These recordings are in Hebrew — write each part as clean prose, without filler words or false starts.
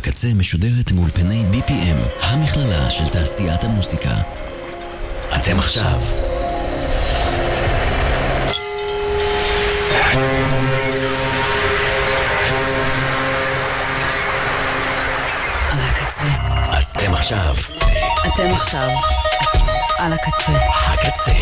הקצה משודרת מאולפני BPM, המכללה של תעשיית המוסיקה. אתם עכשיו על הקצה. אתם עכשיו על הקצה. הקצה.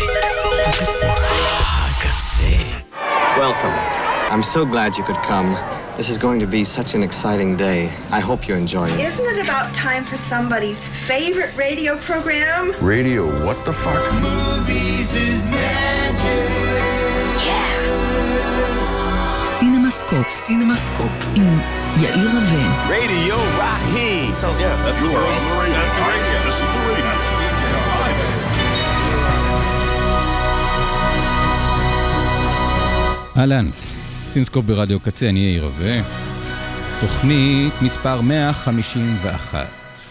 Welcome. I'm so glad you could come. This is going to be such an exciting day. I hope you enjoy it. Isn't it about time for somebody's favorite radio program? Radio, what the fuck? Movies is magic. סינמסקופ עם יאיר רווה. Radio Raheem. So yeah, that's the radio. That's the radio. This is the radio. אהלן, סינמסקופ ברדיו קצה, אני יאיר רווה. תוכנית מספר 151.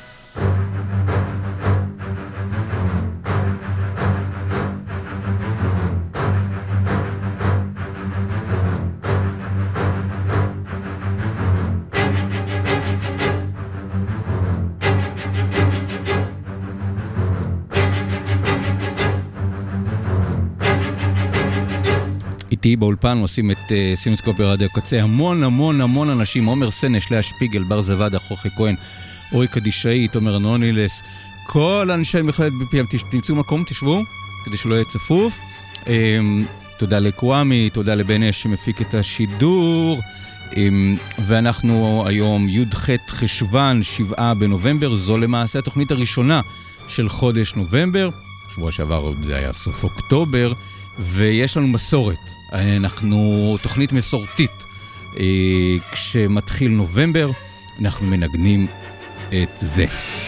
איתי באולפן עושים את סינמסקופ ברדיו קצה המון אנשים, עומר סנש, לאה שפיגל, בר זווד, חוכי כהן, אורי קדישאי, תומר אנונילס, כל אנשי מכללת BPM, תמצאו מקום, תשבו, כדי שלא יהיה צפוף. תודה לקוואמי, תודה לבנש שמפיק את השידור, ואנחנו היום י"ח חשוון, 7 בנובמבר, זו למעשה התוכנית הראשונה של חודש נובמבר, שבוע שעבר זה היה סוף אוקטובר, ויש לנו מסורת, אנחנו תוכנית מסורתית, כשמתחיל נובמבר אנחנו מנגנים את זה.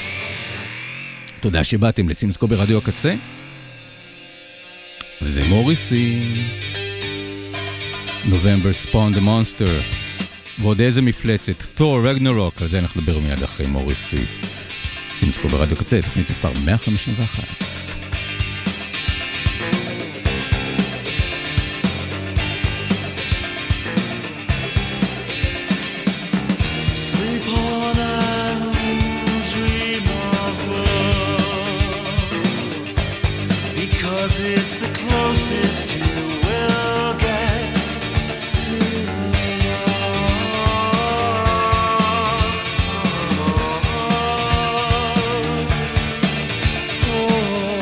תודה שבאתם לסינמסקופ ברדיו הקצה, וזה מוריסי, November Spawn the Monster, ועוד איזה מפלצת, Thor Ragnarok, על זה אנחנו נדבר מיד אחרי מוריסי. סינמסקופ ברדיו הקצה, תוכנית מספר 151. Oh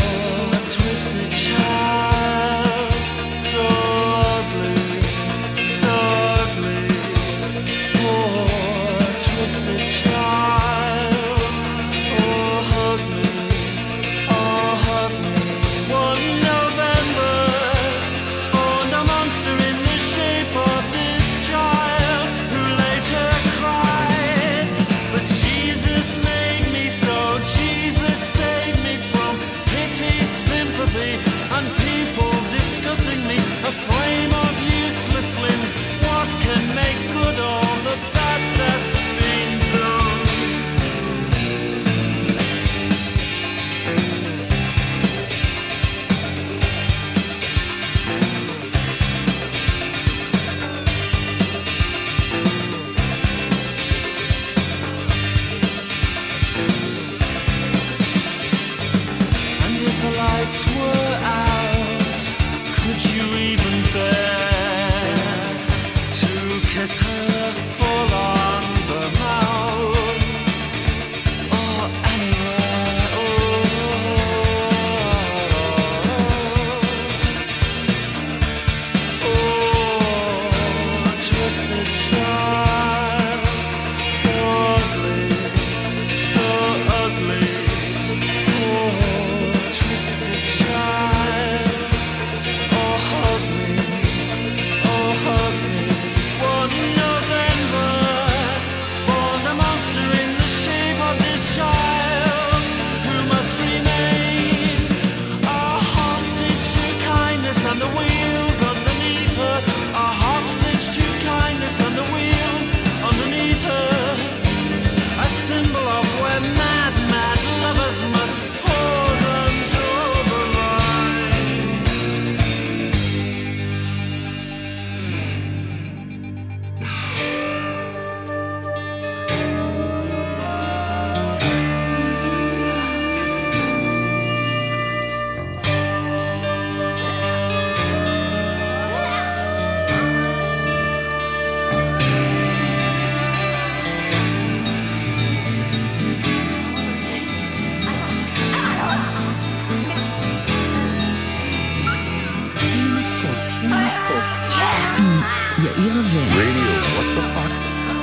יאיר רווה. Radio, what the fuck?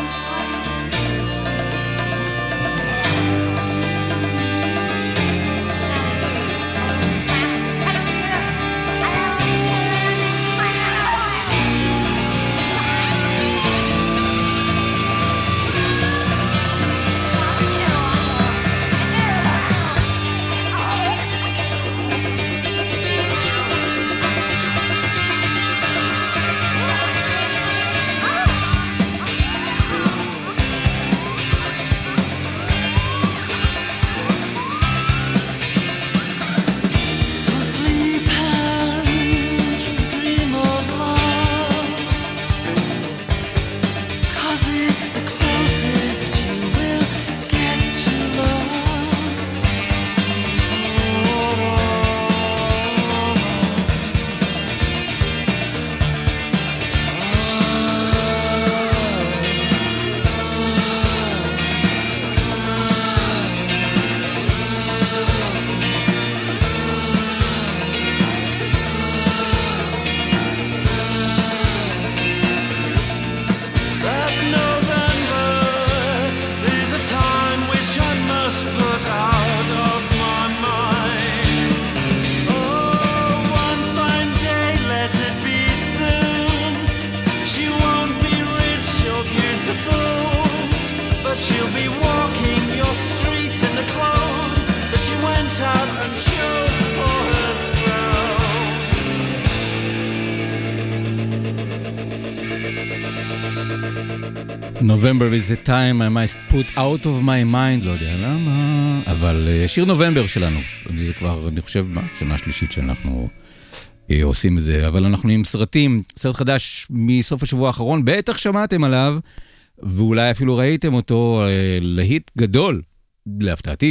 November is the time I must put out of my mind, לא יודע למה, אבל שיר נובמבר שלנו, זה כבר, אני חושב, שנה שלישית שאנחנו עושים את זה, אבל אנחנו עם סרטים, סרט חדש מסוף השבוע האחרון, בטח שמעתם עליו, ואולי אפילו ראיתם אותו, להיט גדול, להפתעתי,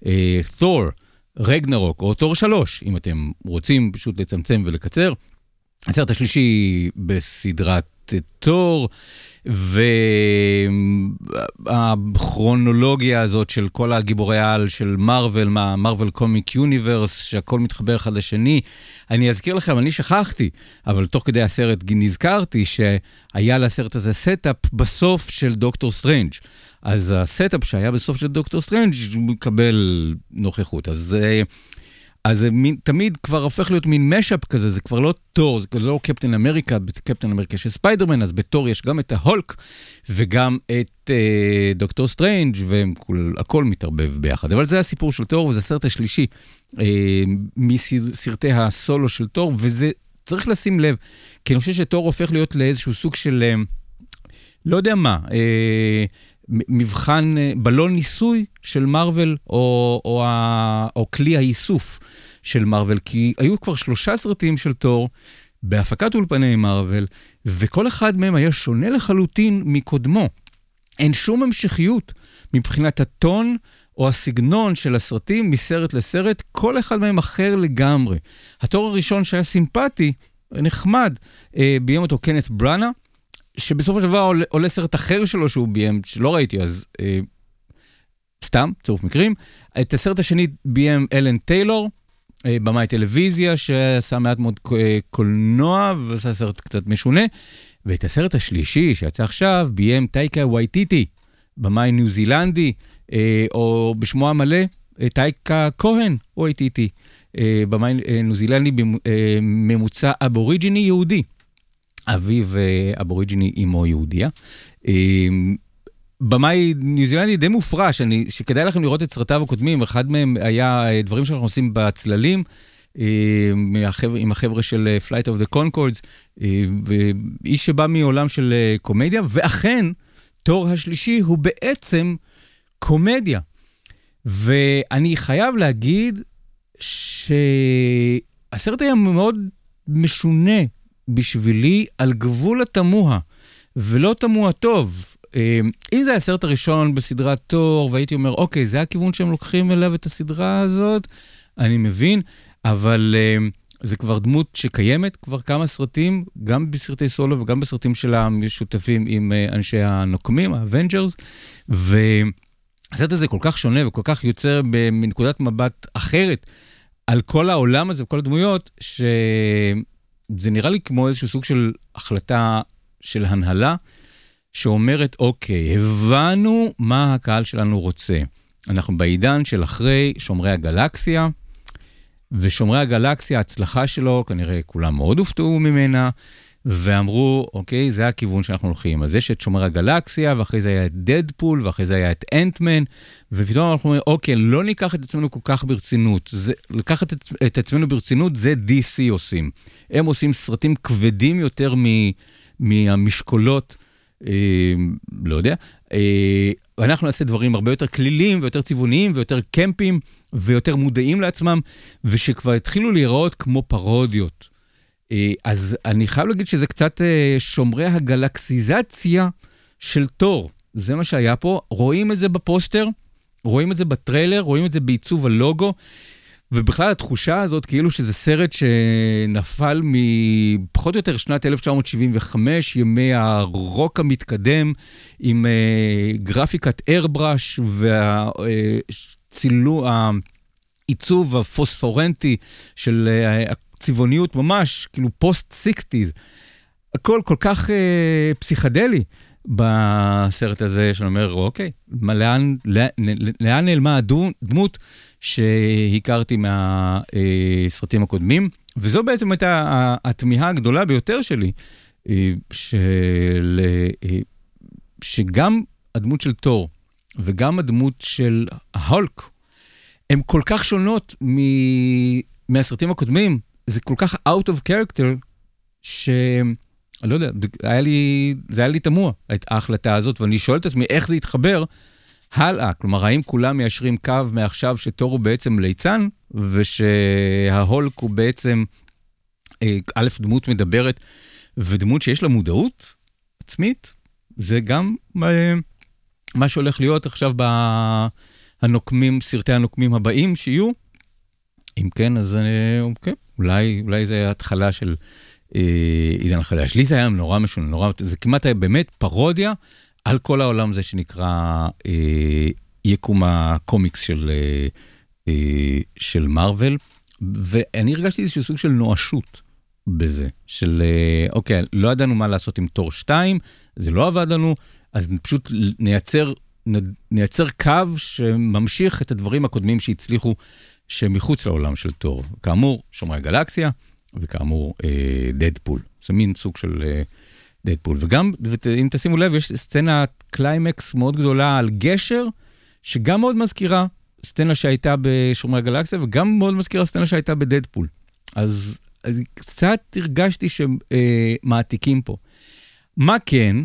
תור, רגנרוק, או תור 3, אם אתם רוצים פשוט לצמצם ולקצר, הסרט השלישי בסדרת תור, והכרונולוגיה הזאת של כל הגיבורי העל של מרוול, מרוול קומיק יוניברס, שהכל מתחבר אחד לשני. אני אזכיר לכם, אני שכחתי, אבל תוך כדי הסרט נזכרתי שהיה לסרט הזה סטאפ בסוף של דוקטור סטרנג'. אז הסטאפ שהיה בסוף של דוקטור סטרנג' מקבל נוכחות. אז זה תמיד כבר הופך להיות מין משאפ כזה, זה כבר לא תור, זה לא קפטן אמריקה, בקפטן אמריקה יש ספיידרמן, אז בתור יש גם את ההולק, וגם את דוקטור סטרנג' והכל מתערבב ביחד. אבל זה הסיפור של תור, וזה הסרט השלישי מסרטי הסולו של תור, וזה צריך לשים לב, כי אני חושב שתור הופך להיות לאיזשהו סוג של, לא יודע מה, מבחן, בלון ניסוי של מרוול, או כלי האיסוף של מרוול, כי היו כבר 3 סרטים של תור, בהפקת אולפני מרוול, וכל אחד מהם היה שונה לחלוטין מקודמו. אין שום המשכיות מבחינת הטון, או הסגנון של הסרטים מסרט לסרט, כל אחד מהם אחר לגמרי. התור הראשון שהיה סימפטי, נחמד, ביים אותו קנת בראנה, שבסופו של דבר עולה סרט אחר שלו שהוא ביים, שלא ראיתי, אז סתם, צירוף מקרים. את הסרט השני ביים אלן טיילור, במאי טלוויזיה, שעשה מעט מאוד קולנוע, ועשה סרט קצת משונה. ואת הסרט השלישי שיצא עכשיו, ביים טייקה וייטיטי, במאי ניו זילנדי, או בשמו המלא, טייקה כהן וייטיטי, במאי ניו זילנדי, ממוצא אבוריג'יני יהודי. אביו אבוריג'יני אמו יהודיה. במאי ניו זילנדי די מופרש, שכדאי לכם לראות את סרטיו הקודמים, אחד מהם היה דברים שאנחנו עושים בצללים, עם החבר'ה של Flight of the Conchords, ואיש שבא מעולם של קומדיה, ואכן, תור השלישי הוא בעצם קומדיה. ואני חייב להגיד שהסרט היה מאוד משונה, בשבילי על גבול התמוה, ולא תמוה טוב. אם זה הסרט הראשון בסדרת תור, והייתי אומר, אוקיי, זה הכיוון שהם לוקחים אליו את הסדרה הזאת, אני מבין, אבל זה כבר דמות שקיימת, כבר כמה סרטים, גם בסרטי סולו וגם בסרטים של המשותפים עם אנשי הנוקמים, האבנג'רס, והסרט הזה כל כך שונה וכל כך יוצר מנקודת מבט אחרת על כל העולם הזה וכל הדמויות, זה נראה לי כמו איזשהו סוג של החלטה של הנהלה, שאומרת, אוקיי, הבנו מה הקהל שלנו רוצה. אנחנו בעידן של אחרי שומרי הגלקסיה, ושומרי הגלקסיה, ההצלחה שלו, כנראה כולם מאוד הופתעו ממנה, ואמרו, אוקיי, זה הכיוון שאנחנו הולכים. אז יש את שומרי הגלקסיה, ואחרי זה היה את דדפול, ואחרי זה היה את אנטמן, ופתאום אנחנו אומרים, אוקיי, לא ניקח את עצמנו כל כך ברצינות. לקחת את עצמנו ברצינות, זה DC עושים. הם עושים סרטים כבדים יותר מהמשקולות, לא יודע, ואנחנו נעשה דברים הרבה יותר כלילים, ויותר צבעוניים, ויותר קמפים, ויותר מודעים לעצמם, ושכבר התחילו להיראות כמו פרודיות. אז אני חייב להגיד שזה קצת שומרי הגלקסיזציה של תור. זה מה שהיה פה. רואים את זה בפוסטר, רואים את זה בטריילר, רואים את זה בעיצוב הלוגו, ובכלל התחושה הזאת כאילו שזה סרט שנפל מפחות או יותר שנת 1975, ימי הרוק המתקדם, עם גרפיקת איירבראש העיצוב הפוספורנטי של צבעוניות ממש, כאילו פוסט-60s. הכל כל כך פסיכדלי בסרט הזה, שאני אומר, אוקיי, לאן נעלמה הדמות שהכרתי מהסרטים הקודמים? וזו בעצם הייתה התמיהה הגדולה ביותר שלי, שגם הדמות של תור וגם הדמות של הולק, הן כל כך שונות מהסרטים הקודמים, זה כל כך out of character, אני לא יודע, זה היה לי תמוה, ההחלטה הזאת, ואני שואל את עצמי איך זה יתחבר הלאה. כלומר, האם כולם מיישרים קו מעכשיו שתור הוא בעצם ליצן, ושההולק הוא בעצם א', דמות מדברת, ודמות שיש לה מודעות עצמית, זה גם מה שהולך להיות עכשיו בנוקמים, סרטי הנוקמים הבאים שיהיו. אם כן, אז אוקיי, אולי זה התחלה של עידן חדש. לי זה היה נורא משונה, זה כמעט היה באמת פרודיה על כל העולם הזה שנקרא יקום הקומיקס של מרוול, ואני הרגשתי איזשהו סוג של נואשות בזה, של אוקיי, לא ידענו מה לעשות עם תור 2, זה לא עבד לנו, אז פשוט נייצר קו שממשיך את הדברים הקודמים שהצליחו שמחוץ לעולם של תור. כאמור, שומרי הגלקסיה, וכאמור, דדפול. זה מין סוג של דדפול. וגם, אם תשימו לב, יש סצנת קליימקס מאוד גדולה על גשר, שגם מאוד מזכירה סצנה שהייתה בשומרי הגלקסיה, וגם מאוד מזכירה סצנה שהייתה בדדפול. אז קצת הרגשתי שמעתיקים פה. מה כן?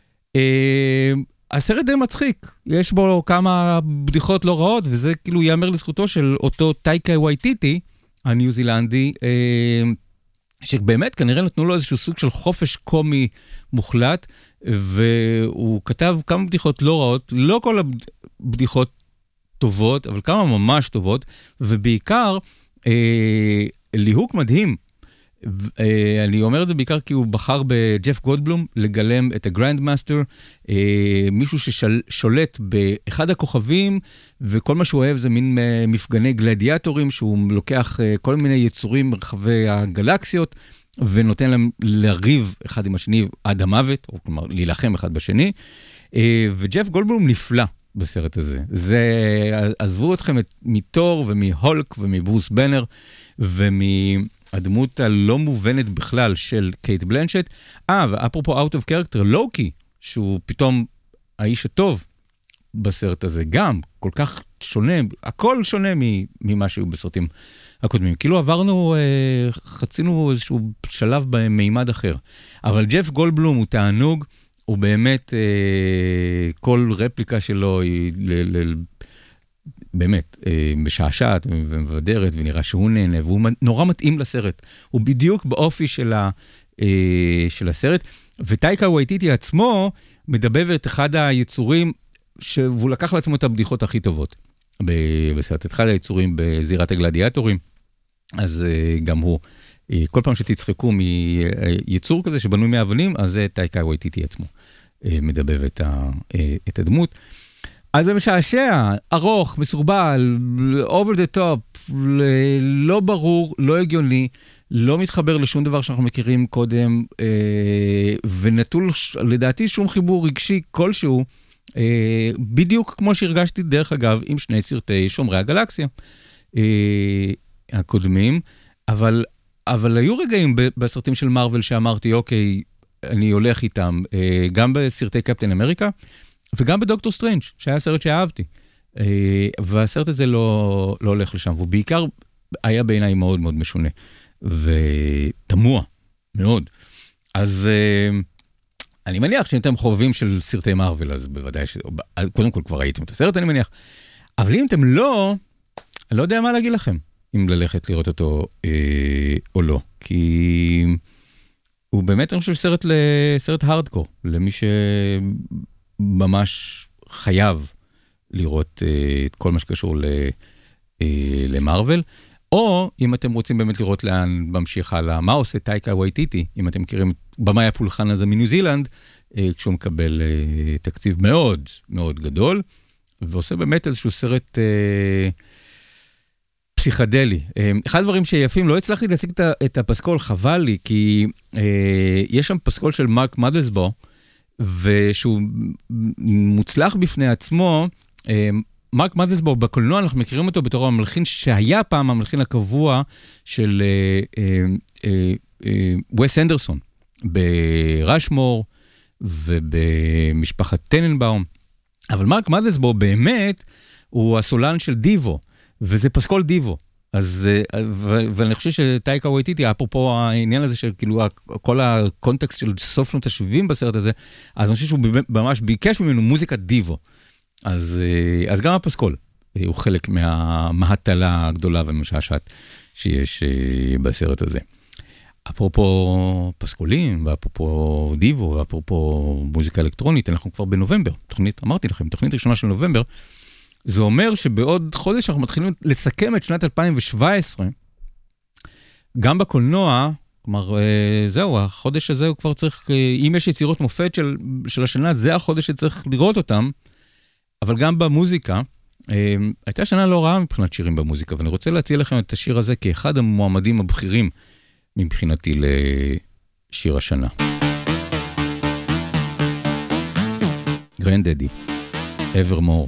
הסרט די מצחיק. יש בו כמה בדיחות לא רעות, וזה כאילו יאמר לזכותו של אותו טייקה וייטיטי, הניו זילנדי, שבאמת כנראה נתנו לו איזשהו סוג של חופש קומי מוחלט, והוא כתב כמה בדיחות לא רעות, לא כל הבדיחות טובות, אבל כמה ממש טובות, ובעיקר ליהוק מדהים. אני אומר את זה בעיקר כי הוא בחר בג'ף גולדבלום לגלם את הגרנדמאסטר, מישהו ששולט באחד הכוכבים, וכל מה שהוא אוהב זה מין מפגני גלדיאטורים, שהוא לוקח כל מיני יצורים מרחבי הגלקסיות, ונותן להם לריב אחד עם השני עד המוות, או כלומר להילחם אחד בשני, וג'ף גולדבלום נפלא בסרט הזה. עזבו אתכם מתור ומהולק ומברוס בנר, הדמות הלא מובנת בכלל של קייט בלנצ'ט. ואפרופו out of character, לוקי, שהוא פתאום האיש הטוב בסרט הזה, גם כל כך שונה, הכל שונה ממה שהוא בסרטים הקודמים. כאילו עברנו, חצינו איזשהו שלב במימד אחר. אבל ג'ף גולדבלום הוא תענוג, הוא באמת, כל רפליקה שלו היא באמת, משעשעת ומבדרת, ונראה שהוא נהנה, והוא נורא מתאים לסרט. הוא בדיוק באופי של הסרט, וטייקה וייטיטי עצמו מדבב את אחד היצורים, והוא לקח לעצמו את הבדיחות הכי טובות בסרט. את אחד היצורים בזירת הגלדיאטורים, אז גם הוא, כל פעם שתצחקו מיצור כזה שבנוי מאבנים, אז זה טייקה וייטיטי עצמו מדבב את הדמות. אז זה משעשע, ארוך, מסורבל, over the top, לא ברור, לא הגיוני, לא מתחבר לשום דבר שאנחנו מכירים קודם, ונטול לדעתי שום חיבור רגשי כלשהו, בדיוק כמו שהרגשתי דרך אגב עם שני סרטי שומרי הגלקסיה הקודמים, אבל היו רגעים בסרטים של מארוול שאמרתי, אוקיי, אני הולך איתם, גם בסרטי קפטן אמריקה, וגם בדוקטור סטרנג', שהיה סרט שאהבתי. והסרט הזה לא הולך לשם, והוא בעיקר היה בעיניי מאוד מאוד משונה, ותמוה מאוד. אז אני מניח שאם אתם חובבים של סרטי מארוול, אז בוודאי קודם כל כבר ראיתם את הסרט, אני מניח. אבל אם אתם לא, אני לא יודע מה להגיד לכם, אם ללכת לראות אותו או לא. כי הוא באמת, אני חושב, סרט הארדקור, למי שממש חייב לראות את כל מה שקשור למארוול. או אם אתם רוצים באמת לראות לאן ממשיך הלאה, מה עושה טייקה וייטיטי, אם אתם מכירים במאי הפולחן הזה מניו זילנד, כשהוא מקבל תקציב מאוד מאוד גדול, ועושה באמת איזשהו סרט פסיכדלי. אחד הדברים שיפים, לא הצלחתי להשיג את הפסקול, חבל לי, כי יש שם פסקול של מרק מדלסבו, ושהוא מוצלח בפני עצמו. מרק מדלסבו, בקולנוע אנחנו מכירים אותו בתור המלחין שהיה פעם המלחין הקבוע של ווס אנדרסון, ברשמור ובמשפחת טננבאום. אבל מרק מדלסבו באמת הוא הסולן של דיבו, וזה פסקול דיבו. אז, ואני חושב שטייקה וייטיטי, אפרופו העניין הזה של כאילו כל הקונטקסט של סוף שנות ה-70 בסרט הזה, אז אני חושב שהוא ממש ביקש ממנו מוזיקת דיבו. אז גם הפסקול הוא חלק מהמהטלה הגדולה ומשעשעת שיש בסרט הזה. אפרופו פסקולים, ואפרופו דיבו, ואפרופו מוזיקה אלקטרונית, אנחנו כבר בנובמבר, אמרתי לכם, תוכנית ראשונה של נובמבר, זה אומר שבעוד חודש אנחנו מתחילים לסכם את שנת 2017, גם בקולנוע, כלומר, זהו, החודש הזה הוא כבר צריך, אם יש יצירות מופת של השנה, זה החודש שצריך לראות אותם, אבל גם במוזיקה, הייתה שנה לא רעה מבחינת שירים במוזיקה, ואני רוצה להציע לכם את השיר הזה כאחד המועמדים הבכירים מבחינתי לשיר השנה. גרנדדי, Evermore.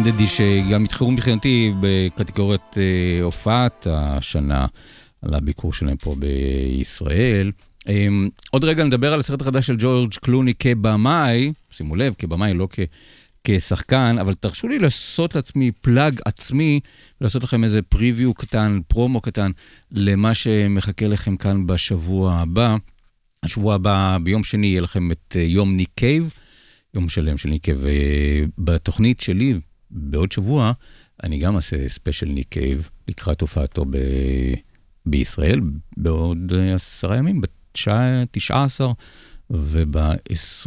Extended שגם התחרו מבחינתי בקטגוריית הופעת השנה על הביקור שלהם פה בישראל. עוד רגע נדבר על הסרט החדש של ג'ורג' קלוני כבמאי, שימו לב, כבמאי לא כשחקן, אבל תרשו לי לעשות לעצמי פלאג עצמי, ולעשות לכם איזה פריוויו קטן, פרומו קטן, למה שמחכה לכם כאן בשבוע הבא. השבוע הבא, ביום שני, יהיה לכם את יום ניק קייב, יום שלם של ניק קייב, בתוכנית שלי, בעוד שבוע, אני גם אעשה ספיישל ניק קייב, לקראת הופעתו בישראל, בעוד 10 ימים, ב-19 וב-20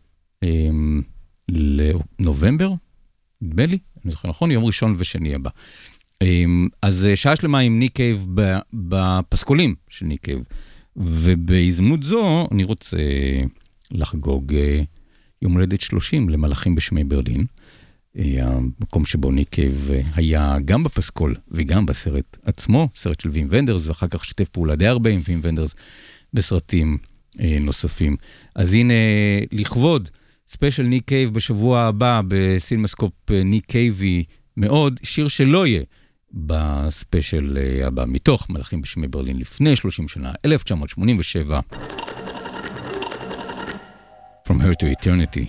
לנובמבר, נדמה לי, אני זוכר נכון, יום ראשון ושני הבא. אז שעה שלמה עם ניק קייב בפסקולים של ניק קייב, ובהזדמנות זו אני רוצה לחגוג יום הולדת 30 למלאכים בשמי ברלין, המקום שבו ניק קייב היה גם בפסקול וגם בסרט עצמו, סרט של וים ונדרס, ואחר כך שתף פעולה די הרבה עם וים ונדרס בסרטים נוספים. אז הנה, לכבוד ספיישל ניק קייב בשבוע הבא בסינמסקופ ניק קייבי מאוד, שיר שלא יהיה בספיישל הבא, מתוך מלאכים בשמי ברלין לפני 30 שנה, 1987. From Her to Eternity.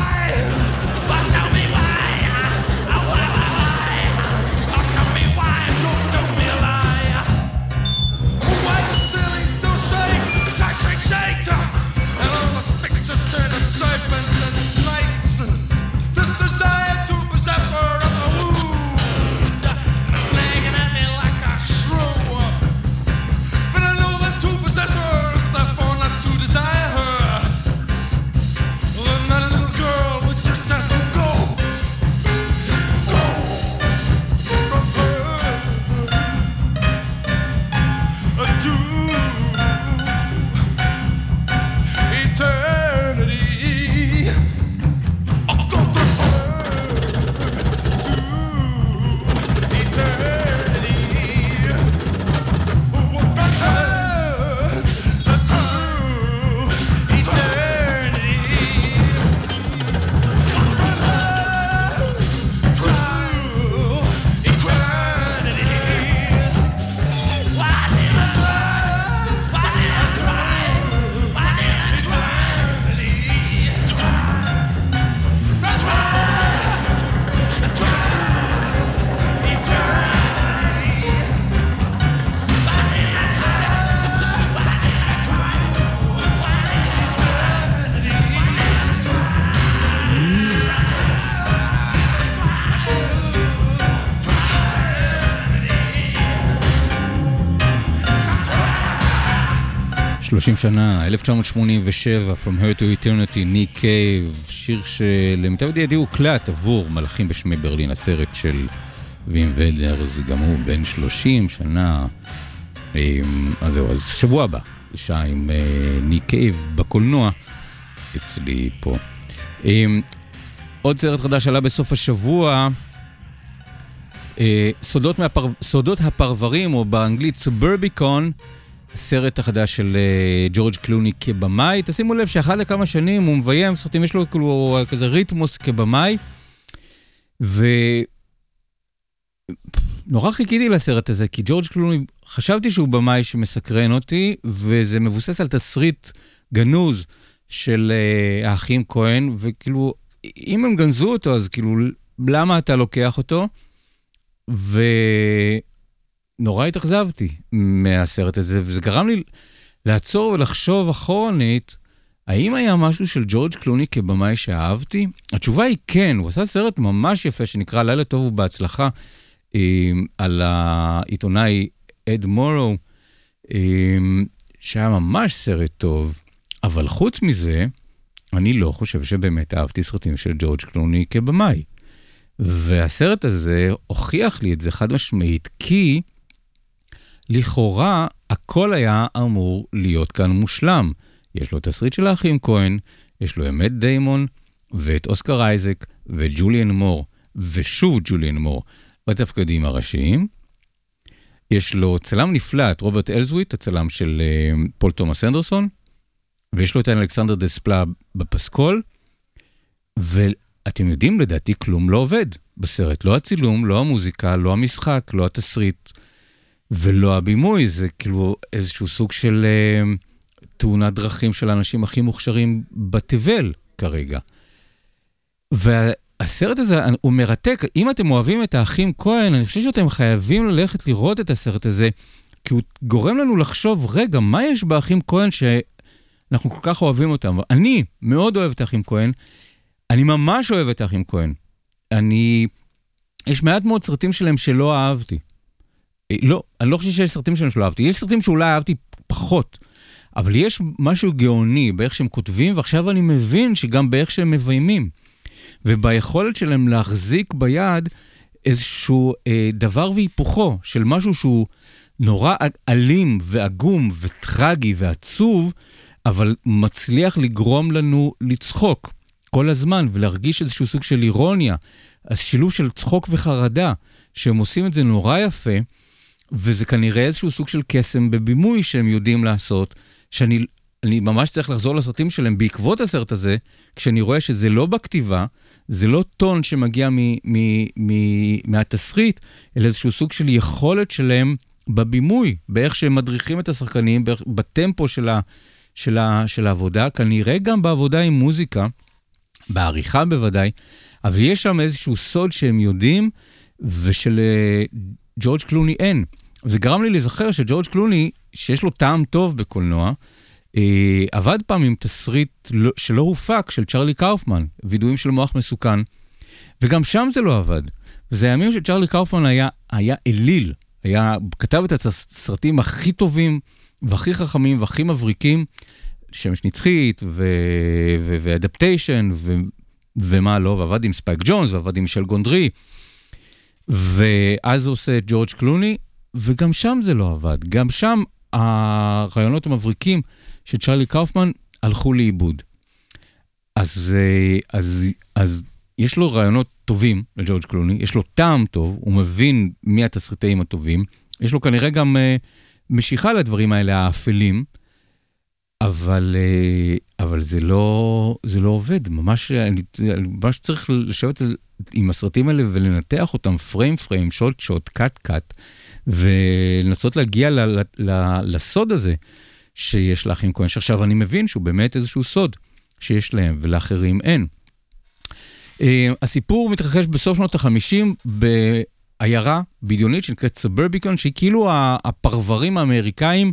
Tell me why. 30 שנה, 1987, From Her to Eternity, ניק קייב, שיר שלמיטב ידיעתי הוא הוקלט עבור מלאכים בשמי ברלין, הסרט של וים ולדרס, גם הוא בן 30 שנה. אז זהו, אז שבוע הבא, שעה עם ניק קייב בקולנוע, אצלי פה. עוד סרט חדש עלה בסוף השבוע, סודות הפרברים, או באנגלית סוברביקון, הסרט החדש של ג'ורג' קלוני כבמאי. תשימו לב שאחד לכמה שנים הוא מביים סרטים, יש לו כאילו כזה ריתמוס כבמאי, ונורא חיכיתי לסרט הזה, כי ג'ורג' קלוני, חשבתי שהוא במאי שמסקרן אותי, וזה מבוסס על תסריט גנוז של האחים כהן, וכאילו, אם הם גנזו אותו, אז כאילו, למה אתה לוקח אותו? ונורא התאכזבתי מהסרט הזה, וזה גרם לי לעצור ולחשוב אחרונית, האם היה משהו של ג'ורג' קלוני כבמאי שאהבתי? התשובה היא כן, הוא עשה סרט ממש יפה שנקרא לילה טוב ובהצלחה, על העיתונאי אד מורו, שהיה ממש סרט טוב, אבל חוץ מזה, אני לא חושב שבאמת אהבתי סרטים של ג'ורג' קלוני כבמאי. והסרט הזה הוכיח לי את זה חד משמעית, כי לכאורה הכל היה אמור להיות כאן מושלם. יש לו תסריט של האחים כהן, יש לו את דיימון, ואת אוסקר אייזק, ואת ג'וליאן מור, ושוב ג'וליאן מור, בתפקידים הראשיים. יש לו צלם נפלא, את רוברט אלזוויט, הצלם של פול תומאס אנדרסון, ויש לו את אלכסנדר דספלה בפסקול, ואתם יודעים, לדעתי כלום לא עובד בסרט. לא הצילום, לא המוזיקה, לא המשחק, לא התסריט, ולא הבימוי. זה כאילו איזשהו סוג של תאונת דרכים של האנשים הכי מוכשרים בתבל כרגע. והסרט הזה הוא מרתק. אם אתם אוהבים את האחים כהן, אני חושב שאתם חייבים ללכת לראות את הסרט הזה, כי הוא גורם לנו לחשוב, רגע, מה יש באחים כהן שאנחנו כל כך אוהבים אותם? אני מאוד אוהב את האחים כהן, אני ממש אוהב את האחים כהן. יש מעט מאוד סרטים שלהם שלא אהבתי. לא, אני לא חושב שיש סרטים שלהם שלא אהבתי. יש סרטים שאולי אהבתי פחות, אבל יש משהו גאוני באיך שהם כותבים, ועכשיו אני מבין שגם באיך שהם מביימים. וביכולת שלהם להחזיק ביד איזשהו דבר והיפוכו, של משהו שהוא נורא אלים ועגום וטרגי ועצוב, אבל מצליח לגרום לנו לצחוק כל הזמן, ולהרגיש איזשהו סוג של אירוניה, השילוב של צחוק וחרדה, שהם עושים את זה נורא יפה, וזה כנראה איזשהו סוג של קסם בבימוי שהם יודעים לעשות, שאני ממש צריך לחזור לסרטים שלהם בעקבות הסרט הזה, כשאני רואה שזה לא בכתיבה, זה לא טון שמגיע מהתסריט, אלא איזשהו סוג של יכולת שלהם בבימוי, באיך שהם מדריכים את השחקנים, בטמפו של העבודה, כנראה גם בעבודה עם מוזיקה, בעריכה בוודאי, אבל יש שם איזשהו סוד שהם יודעים, ושל ג'ורג' קלוני אין. זה גרם לי לזכר שג'ורג' קלוני, שיש לו טעם טוב בקולנוע, עבד פעם עם תסריט שלא הופק, של צ'רלי קאופמן, וידועים של מוח מסוכן, וגם שם זה לא עבד. וזה הימים שצ'רלי קאופמן היה אליל, כתב את הסרטים הכי טובים, והכי חכמים, והכי מבריקים, שמש נצחית, ואדפטיישן, ומה לא, ועבד עם ספייק ג'ונס, ועבד עם מישל גונדרי, ואז הוא עושה את ג'ורג' קלוני, וגם שם זה לא עבד. גם שם הרעיונות המבריקים של צ'רלי קאופמן הלכו לאיבוד. אז יש לו רעיונות טובים לג'ורג' קלוני, יש לו טעם טוב, הוא מבין מי התסריטאים הטובים, יש לו כנראה גם משיכה לדברים האלה האפלים, אבל זה לא עובד. ממש צריך לשבת עם הסרטים האלה ולנתח אותם פריים, שוט, קאט, ולנסות להגיע לסוד הזה שיש לאחים כהן, שעכשיו אני מבין שהוא באמת איזשהו סוד שיש להם ולאחרים אין. הסיפור מתרחש בסוף שנות ה-50 בעיירה בדיונית שנקראת סוברביקון, שהיא כאילו הפרברים האמריקאים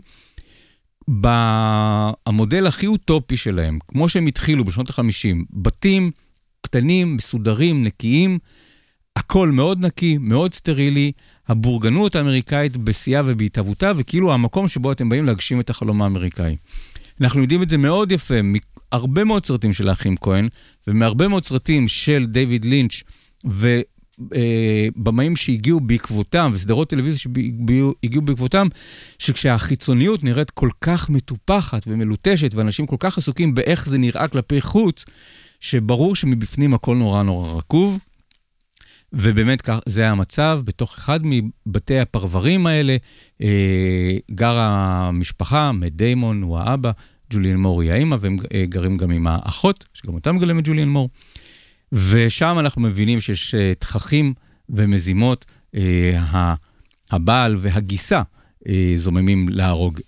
במודל הכי אוטופי שלהם, כמו שהם התחילו בשנות ה-50, בתים קטנים, מסודרים, נקיים, הכל מאוד נקי, מאוד סטרילי, הבורגנות האמריקאית בשיאה ובהתהוותה, וכאילו המקום שבו אתם באים להגשים את החלום האמריקאי. אנחנו יודעים את זה מאוד יפה, מהרבה מאוד סרטים של האחים כהן, ומהרבה מאוד סרטים של דיוויד לינץ' ובמאים שהגיעו בעקבותם, וסדרות טלוויזיה שהגיעו בעקבותם, שכשהחיצוניות נראית כל כך מטופחת ומלוטשת, ואנשים כל כך עסוקים באיך זה נראה כלפי חוץ, שברור שמבפנים הכל נורא נורא רקוב, ובאמת זה המצב. בתוך אחד מבתי הפרברים האלה גרה משפחה, מט דיימון הוא האבא, ג'וליאן מור היא האמא, והם גרים גם עם האחות, שגם אותם מגלמת ג'וליאן מור. ושם אנחנו מבינים שיש תככים ומזימות, הבעל והגיסה זוממים להרוג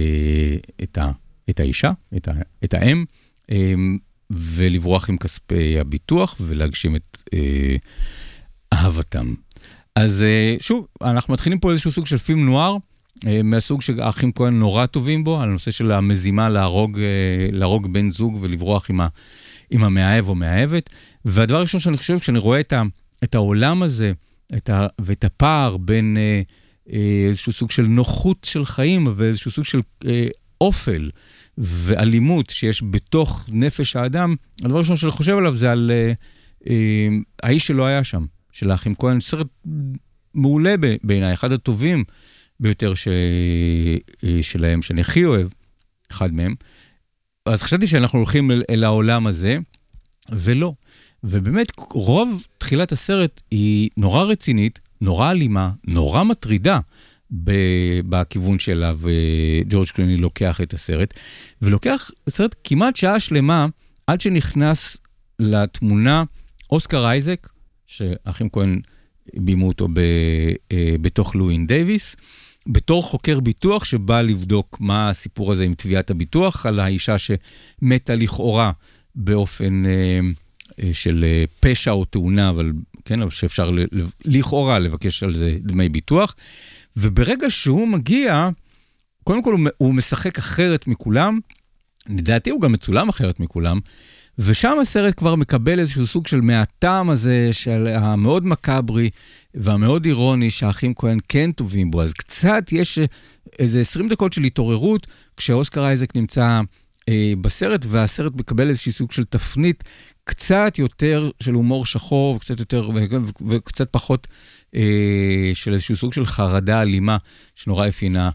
את האישה, את האם, ולברוח עם כספי הביטוח ולהגשים את אהבתם. אז שוב, אנחנו מתחילים פה איזשהו סוג של פילם נואר, מהסוג שהאחים כהן נורא טובים בו, על הנושא של המזימה להרוג בן זוג ולברוח עם המאהב או מאהבת. והדבר הראשון שאני חושב, כשאני רואה את העולם הזה, ואת הפער בין איזשהו סוג של נוחות של חיים, ואיזשהו סוג של אופל ואלימות שיש בתוך נפש האדם, הדבר הראשון שאני חושב עליו זה על האיש שלא היה שם, של האחים כהן, סרט מעולה בעיניי, אחד הטובים ביותר שלהם, שאני הכי אוהב, אחד מהם. אז חשבתי שאנחנו הולכים אל העולם הזה, ולא. ובאמת, רוב תחילת הסרט היא נורא רצינית, נורא אלימה, נורא מטרידה בכיוון שלה, וג'ורג' קלוני לוקח את הסרט, ולוקח סרט כמעט שעה שלמה, עד שנכנס לתמונה אוסקר אייזק, שאחים כהן בימו אותו בתוך לואין דייביס, בתור חוקר ביטוח שבא לבדוק מה הסיפור הזה עם תביעת הביטוח, על האישה שמתה לכאורה באופן של פשע או תאונה, אבל כן, אבל שאפשר לכאורה לבקש על זה דמי ביטוח, וברגע שהוא מגיע, קודם כל הוא משחק אחרת מכולם, לדעתי הוא גם מצולם אחרת מכולם, ושם הסרט כבר מקבל איזשהו סוג של מהטעם הזה, של המאוד מקברי והמאוד אירוני, שהאחים כהן כן טובים בו. אז קצת יש איזה 20 דקות של התעוררות, כשאוסקר אייזק נמצא בסרט, והסרט מקבל איזשהו סוג של תפנית, קצת יותר של הומור שחור, וקצת יותר, וקצת פחות של איזשהו סוג של חרדה אלימה, שנורא הפינה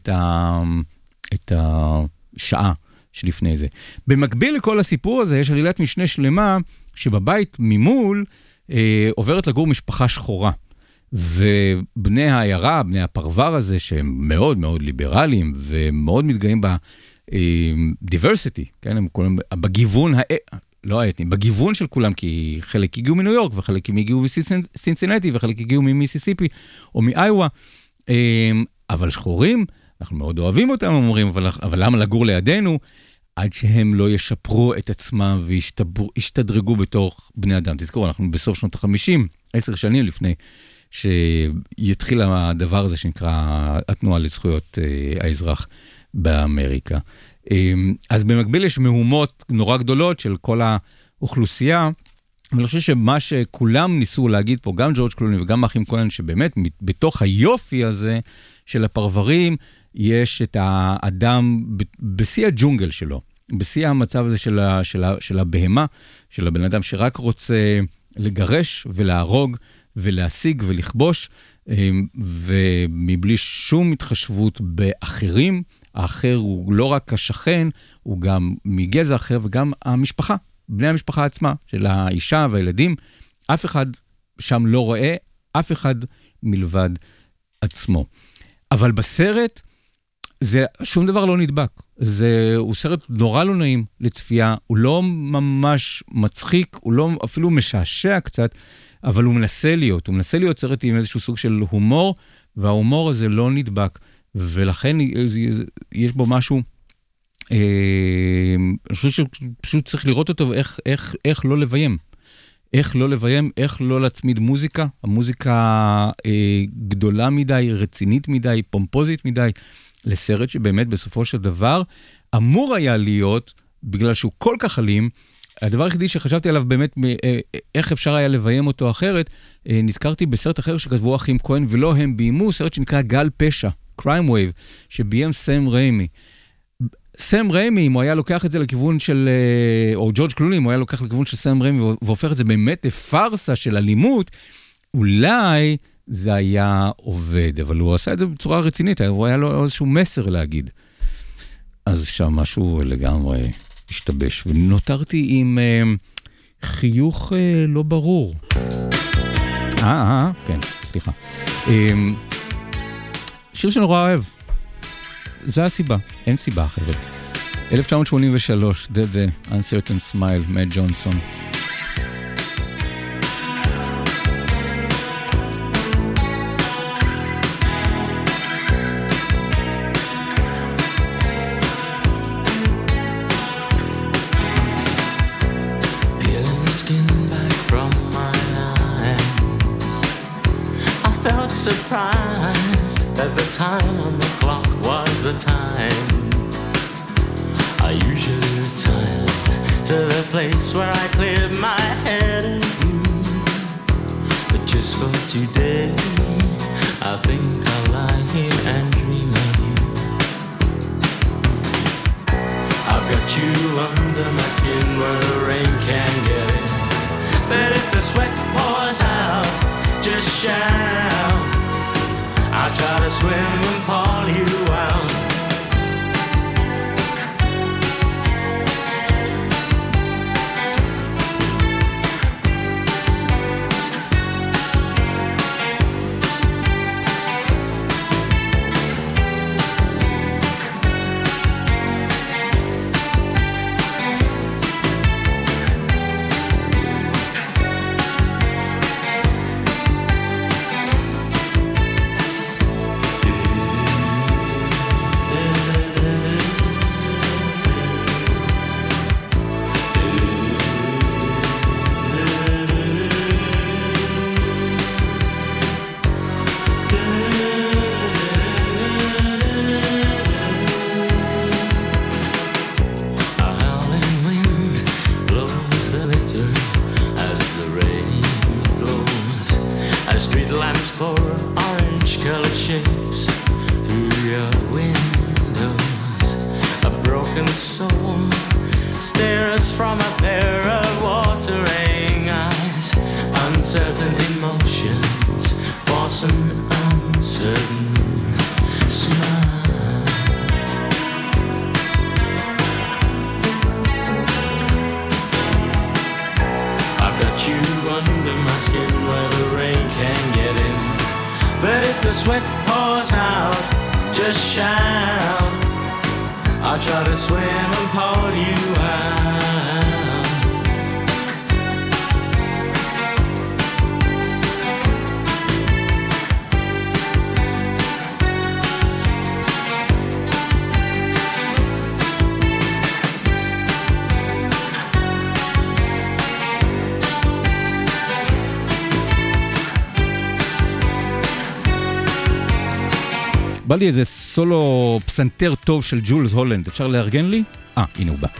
את השעה שלפני זה. במקביל לכל הסיפור הזה, יש עלילת משנה שלמה, שבבית ממול עוברת לגור משפחה שחורה. ובני העיירה, בני הפרבר הזה, שהם מאוד מאוד ליברליים, ומאוד מתגאים ב-diversity, כן? הם כולם, בגיוון, לא האתני, בגיוון של כולם, כי חלק הגיעו מניו יורק, וחלק הגיעו מסינסינטי, וחלק הגיעו ממיסיסיפי, או מאיווה, אבל שחורים, אנחנו מאוד אוהבים אותם, אומרים, אבל למה לגור לידינו? עד שהם לא ישפרו את עצמם וישתדרגו בתוך בני אדם. תזכרו, אנחנו בסוף שנות ה-50, 10 שנים לפני שיתחיל הדבר הזה שנקרא התנועה לזכויות האזרח באמריקה. אז במקביל יש מהומות נורא גדולות של כל האוכלוסייה, ואני חושב שמה שכולם ניסו להגיד פה, גם ג'ורג' קלוני וגם האחים כהן, שבאמת בתוך היופי הזה של הפרברים, יש את האדם בשיא הג'ונגל שלו, בשיא המצב הזה של הבהמה, של הבן אדם שרק רוצה לגרש ולהרוג ולהשיג ולכבוש, ומבלי שום התחשבות באחרים. האחר הוא לא רק השכן, הוא גם מגזע אחר וגם המשפחה, בני המשפחה עצמה, של האישה והילדים. אף אחד שם לא רואה, אף אחד מלבד עצמו. אבל בסרט, שום דבר לא נדבק. הוא סרט נורא לא נעים לצפייה, הוא לא ממש מצחיק, הוא לא אפילו משעשע קצת, אבל הוא מנסה להיות סרט עם איזשהו סוג של הומור, וההומור הזה לא נדבק, ולכן יש בו משהו, אני חושב שפשוט צריך לראות אותו, איך לא לביים. איך לא לביים, איך לא להצמיד מוזיקה. המוזיקה גדולה מדי, רצינית מדי, פומפוזית מדי, לסרט שבאמת בסופו של דבר אמור היה להיות, בגלל שהוא כל כך אלים, הדבר היחידי שחשבתי עליו באמת, איך אפשר היה לביים אותו אחרת, נזכרתי בסרט אחר שכתבו האחים כהן, ולא הם ביימו, סרט שנקרא גל פשע, Crime Wave, שביים סם ריימי. סם ריימי, אם הוא היה לוקח את זה לכיוון של, או ג'ורג' קלוני, אם הוא היה לוקח לכיוון של סם ריימי, והופך את זה באמת לפרסה של אלימות, אולי זה היה עובד, אבל הוא עשה את זה בצורה רצינית, הוא היה לו איזשהו מסר להגיד. אז שם משהו לגמרי השתבש, ונותרתי עם חיוך לא ברור. כן, סליחה. שיר שנורא אוהב. זה הסיבה, אין סיבה אחרת. 1983, The Uncertain Smile, מאט ג'ונסון. Surprised that the time on the clock was the time I usually return to the place where I cleared my head of you. But just for today, I think I'll lie here and dream of you. I've got you under my skin where the rain can't get in. But if the sweat pours out, just shout. I'll try to swim and pull you out. בא לי איזה סולו פסנתר טוב של ג'ולס הולנד, אפשר לארגן לי? הנה הוא בא.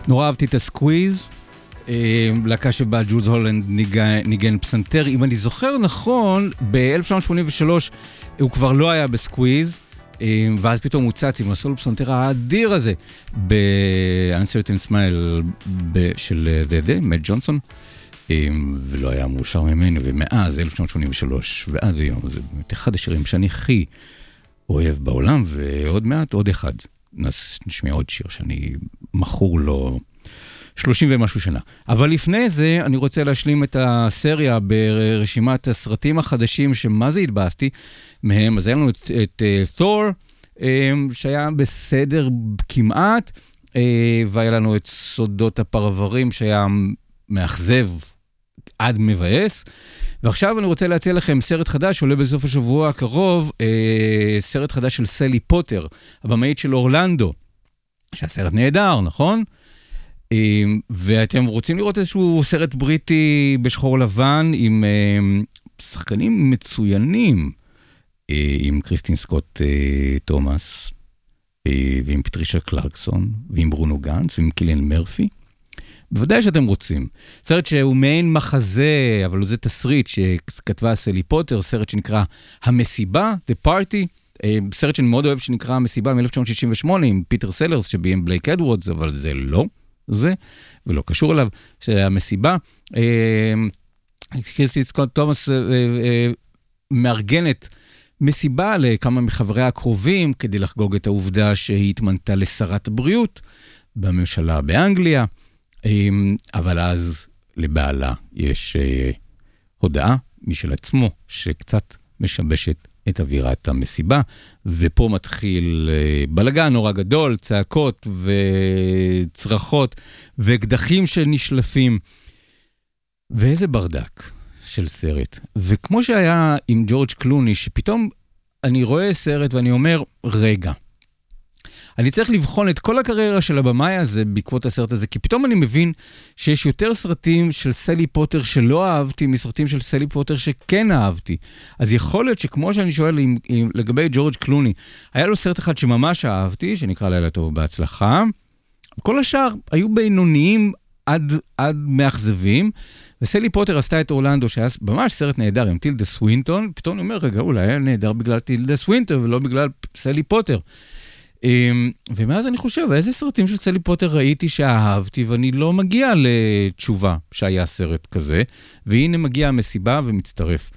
נורא אהבתי את הסקוויז, להקה שבה ג'ולס הולנד ניגן פסנתר. אם אני זוכר נכון, ב-1983 הוא כבר לא היה בסקוויז, ואז פתאום הוא צץ עם הסולו פסנתר האדיר הזה ב-Uncertain Smile של The מט ג'ונסון, ולא היה מאושר ממנו, ומאז 1983 ועד היום, זה באמת אחד השירים שאני הכי אוהב בעולם, ועוד מעט עוד אחד נשמיע עוד שיר שאני מכור לו 30 ומשהו שנה. אבל לפני זה אני רוצה להשלים את הסריה ברשימת הסרטים החדשים שמה זה התבאסתי מהם. אז היה לנו את תור, שהיה בסדר כמעט, והיה לנו את סודות הפרברים שהיה מאכזב עד מבאס. ועכשיו אני רוצה להציע לכם סרט חדש, עולה בסוף השבוע הקרוב, סרט חדש של סלי פוטר, הבמאית של אורלנדו, שהסרט נהדר, נכון? ואתם רוצים לראות איזשהו סרט בריטי בשחור לבן עם שחקנים מצוינים, עם קריסטין סקוט תומאס, ועם פטרישה קלרקסון, ועם ברונו גנץ, ועם קיליאן מרפי. בוודאי שאתם רוצים. סרט שהוא מעין מחזה, אבל זה תסריט שכתבה סלי פוטר, סרט שנקרא המסיבה, The Party, סרט שאני מאוד אוהב שנקרא המסיבה מ-1968, עם פיטר סלרס שביים בלייק אדוורדס, אבל זה לא זה, ולא קשור אליו, שהמסיבה, קריסטין סקוט תומאס מארגנת מסיבה לכמה מחבריה הקרובים, כדי לחגוג את העובדה שהיא התמנתה לשרת הבריאות בממשלה באנגליה, אבל אז לבעלה יש הודעה משל עצמו שקצת משבשת את אווירת המסיבה, ופה מתחיל בלגן נורא גדול, צעקות וצרחות וקדחים שנשלפים, ואיזה ברדק של סרט. וכמו שהיה עם ג'ורג' קלוני, שפתאום אני רואה סרט ואני אומר, רגע, אני צריך לבחון את כל הקריירה של הבמאי הזה בעקבות הסרט הזה, כי פתאום אני מבין שיש יותר סרטים של סלי פוטר שלא אהבתי, מסרטים של סלי פוטר שכן אהבתי. אז יכול להיות שכמו שאני שואל לגבי ג'ורג' קלוני, היה לו סרט אחד שממש אהבתי, שנקרא לילה טוב בהצלחה, כל השאר היו בינוניים עד מאכזבים, וסלי פוטר עשתה את אורלנדו, שהיה ממש סרט נהדר עם טילדה סווינטון, פתאום אני אומר, רגע, אולי היה נהדר בגלל טילדה סווינטון, ולא בגלל סלי פוטר. ומאז אני חושב, איזה סרטים של סלי פוטר ראיתי שאהבתי, ואני לא מגיע לתשובה שהיה סרט כזה, והנה מגיע המסיבה ומצטרף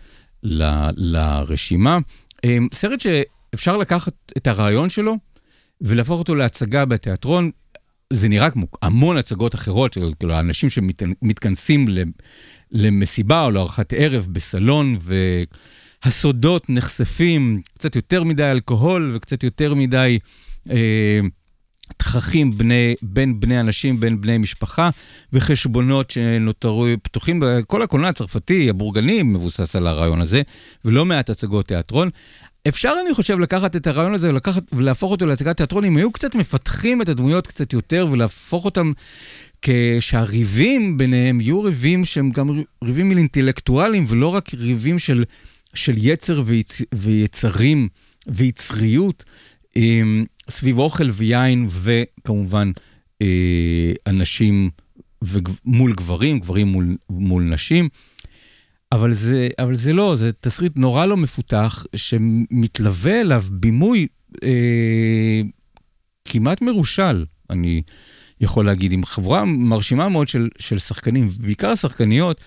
לרשימה. סרט שאפשר לקחת את הרעיון שלו, ולהפוך אותו להצגה בתיאטרון, זה נראה כמו המון הצגות אחרות, כאילו האנשים שמתכנסים למסיבה או לארוחת ערב בסלון, והסודות נחשפים, קצת יותר מדי אלכוהול, וקצת יותר מדי תככים בין בני אנשים, בין בני משפחה, וחשבונות שנותרו פתוחים. כל הקולנוע הצרפתי, הבורגני, מבוסס על הרעיון הזה, ולא מעט הצגות תיאטרון. אפשר, אני חושב, לקחת את הרעיון הזה ולהפוך אותו להצגת תיאטרון, אם היו קצת מפתחים את הדמויות קצת יותר, ולהפוך אותם כשהריבים ביניהם יהיו ריבים שהם גם ריבים אינטלקטואליים, ולא רק ריבים של יצר ויצרים ויצריות, סביב אוכל ויין, וכמובן אנשים מול גברים, גברים מול נשים. אבל זה לא, זה תסריט נורא לא מפותח, שמתלווה אליו בימוי כמעט מרושל, אני יכול להגיד, עם חברה מרשימה מאוד של שחקנים, בעיקר שחקניות,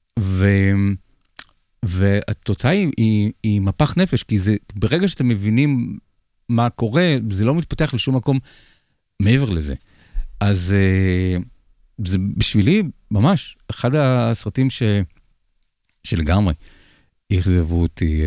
והתוצאה היא מפח נפש, כי זה, ברגע שאתם מבינים מה קורה, זה לא מתפתח לשום מקום מעבר לזה. אז זה בשבילי ממש אחד הסרטים שלגמרי יחזבו אותי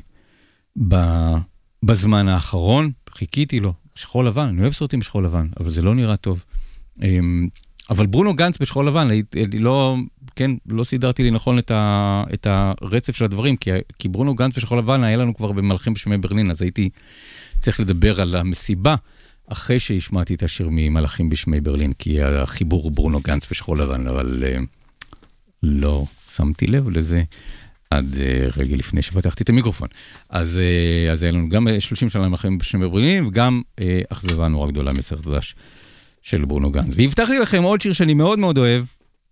בזמן האחרון, חיכיתי לו, שחור לבן, אני אוהב סרטים בשחור לבן, אבל זה לא נראה טוב. אבל ברונו גנץ בשחור לבן, לא סידרתי לי נכון את הרצף של הדברים, כי ברונו גנץ בשחור לבן היה לנו כבר במלכים בשמי ברלין, אז הייתי צריך לדבר על המסיבה, אחרי שהשמעתי את השיר ממלכים בשמי ברלין, כי החיבור ברונו גנץ בשחור לבן, אבל לא שמתי לב לזה עד רגע לפני שפתחתי את המיקרופון. אז היה לנו גם 30 שנה למלכים בשמי ברלין, וגם אכזבה נורא גדולה מסרט חדש של ברונו גנז. והבטחתי לכם עוד שיר שאני מאוד מאוד אוהב,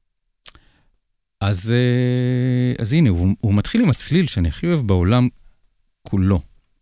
אז הנה, הוא מתחיל עם הצליל שאני הכי אוהב בעולם כולו.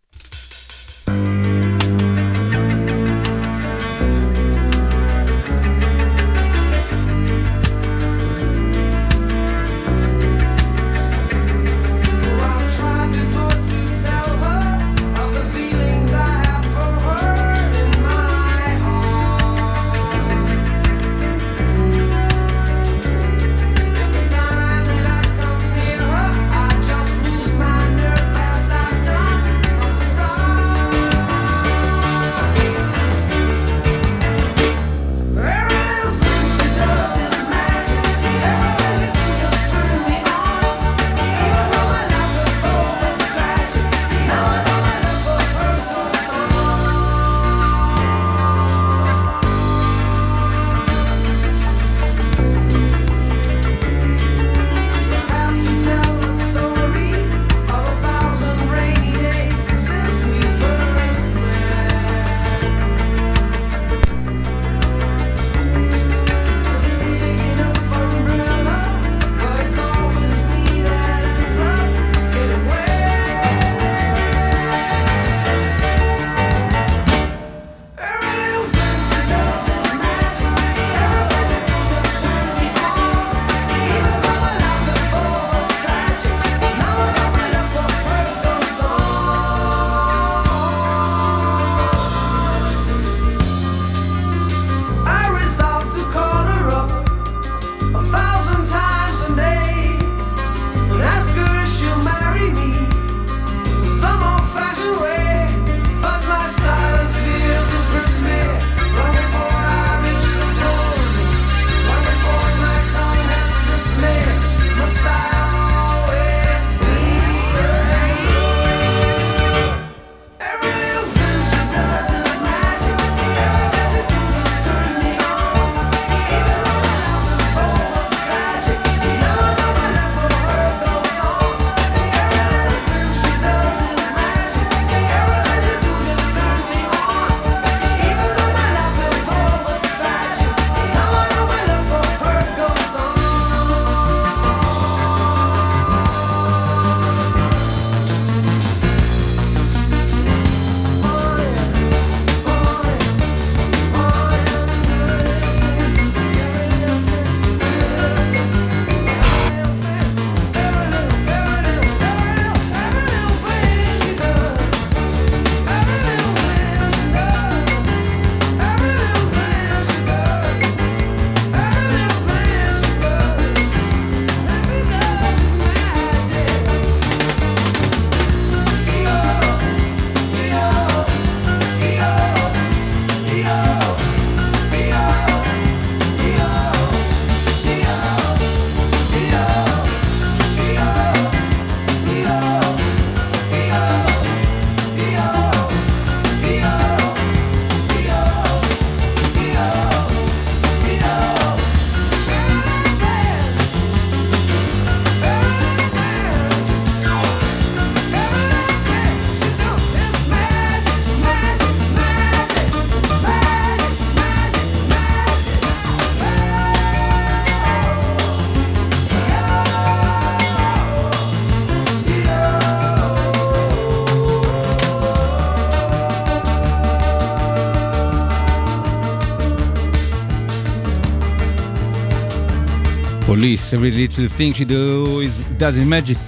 Police, every little thing she does in magic.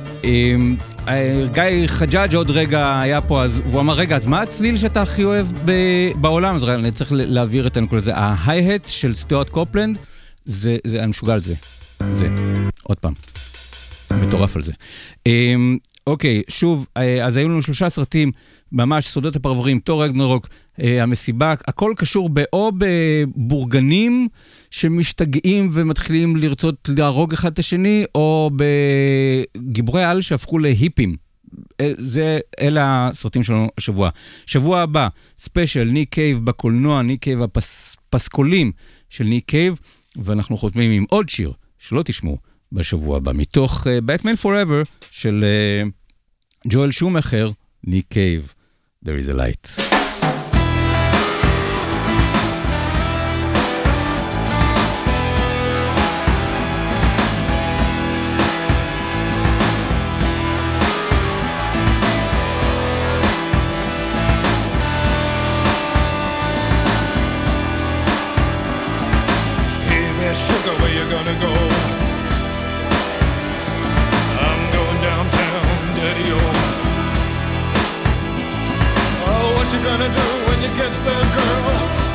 גיא חג'אג' עוד רגע היה פה, אז הוא אמר, רגע, אז מה הצליל שאתה הכי אוהב בעולם? אז אני צריך להעביר את הנקודה הזה. ההי-הט של סטיוארט קופלנד, אני משוגע על זה. זה, עוד פעם. מטורף על זה. אוקיי, שוב, אז היו לנו 3 סרטים, ממש סודות הפרברים, תור רגנרוק, המסיבה, הכל קשור או בבורגנים שמשתגעים ומתחילים לרצות להרוג אחד את השני, או בגיבורי על שהפכו להיפים. אלה הסרטים שלנו השבוע. שבוע הבא, ספיישל, ניק קייב בקולנוע, ניק קייב הפסקולים של ניק קייב, ואנחנו חותמים עם עוד שיר שלא תשמעו בשבוע הבא, מתוך Batman Forever של ג'ואל שומאכר, ניק קייב, There is a light. you get the girl.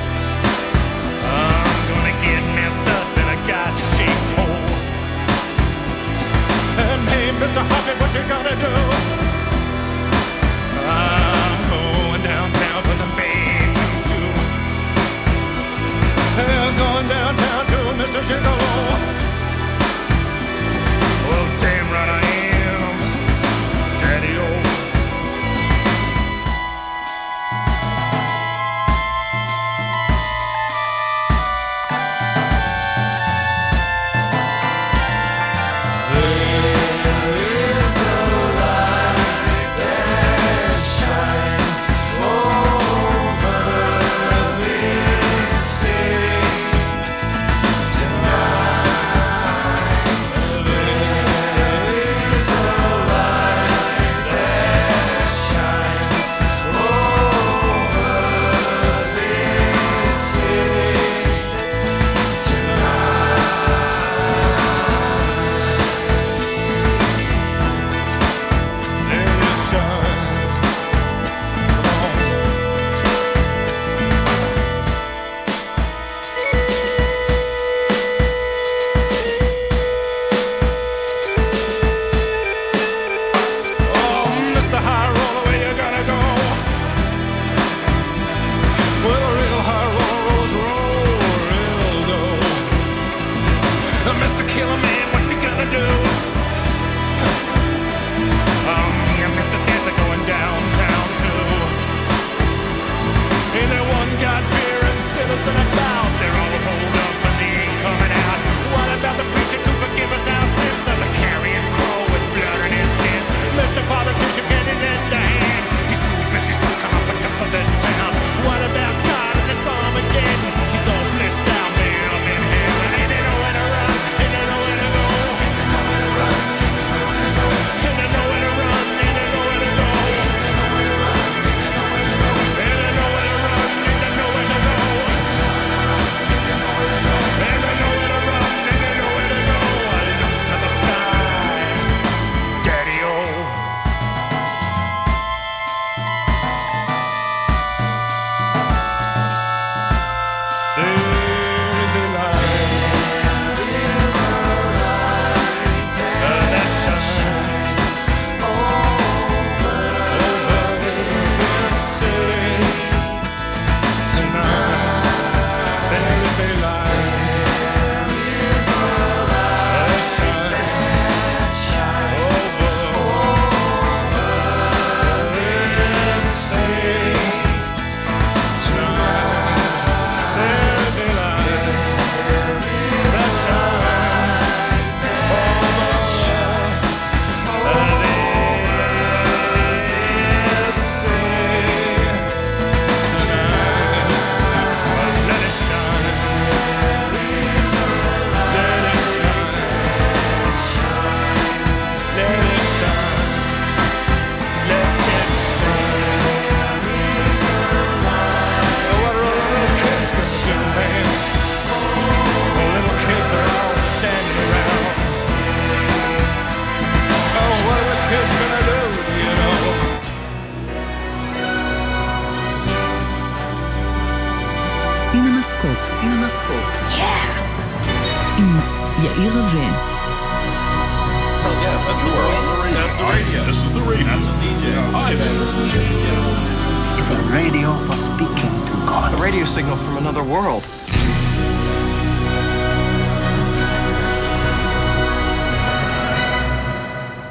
I'm gonna get messed up in a God-shaped hole. And hey, Mr. Hoppy, what you gonna do? I'm going downtown for some big choo-choo. I'm going downtown to Mr. Gigolo. Well, damn right I am, Daddy-O. סינמסקופ. עם יאיר רווה. So yeah, that's the world. That's the radio. This is the radio. That's a DJ. Hi there. It's a radio for speaking to God. A radio signal from another world.